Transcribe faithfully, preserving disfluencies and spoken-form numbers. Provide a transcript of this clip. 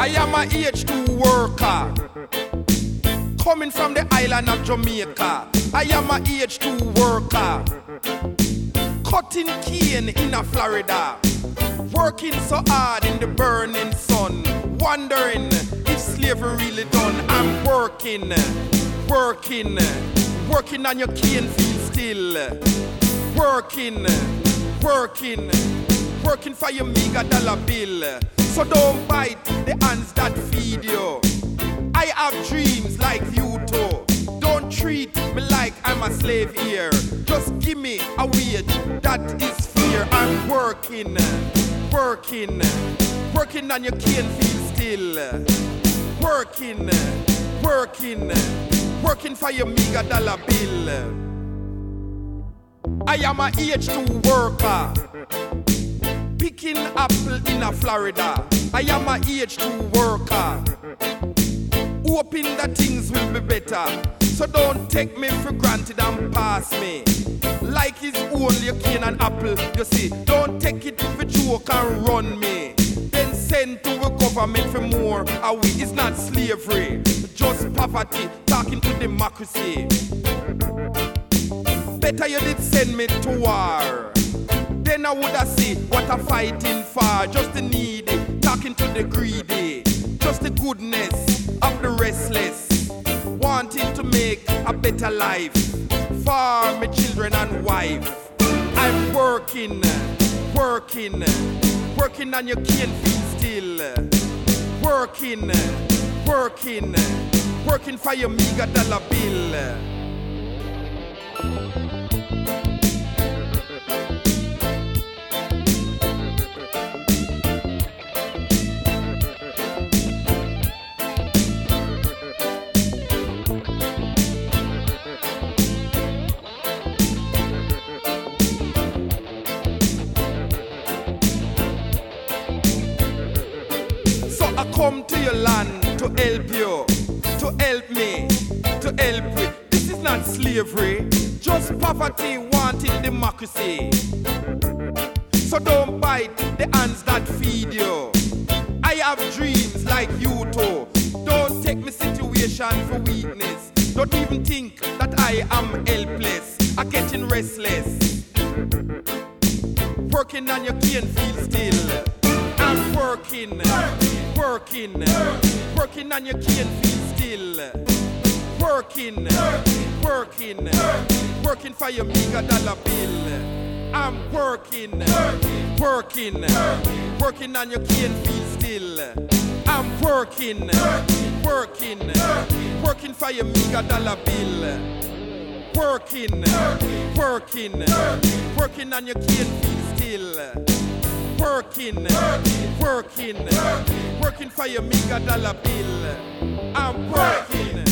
I am a H two worker, coming from the island of Jamaica. I am a H two worker, cutting cane in a Florida, working so hard in the burning sun, wondering if slavery really done. I'm working, working, working on your cane field still, working, working, working for your meager dollar bill. So don't bite the hands that feed you. I have dreams like you too. Don't treat me like I'm a slave here. Just give me a wage that is fair. I'm working, working, working on your cane field still. Working, working, working for your meager dollar bill. I am a H two worker, picking apple in a Florida. I am a H two worker, hoping that things will be better. So don't take me for granted and pass me like it's only a cane and apple. You see, don't take it for joke and run me. Then send to a government for more. Are we? It's not slavery, just poverty, talking to democracy. Better you did send me to war. Then I would have seen what I'm fighting for. Just the needy, talking to the greedy. Just the goodness of the restless, wanting to make a better life for my children and wife. I'm working, working, working on your cane field still. Working, working, working for your meager dollar bill. Come to your land to help you, to help me, to help you. This is not slavery, just poverty wanting democracy. So don't bite the hands that feed you. I have dreams like you too. Don't take my situation for weakness. Don't even think that I am helpless. I'm getting restless, working on your cane field still. I'm working, working, working on your cane field still. Working, working, working for your meager dollar bill. I'm working, working, working on your cane field still. I'm working, working, working for your meager dollar bill. Working, working, working on your cane field still. Working, working, working for your meager dollar bill. I'm working.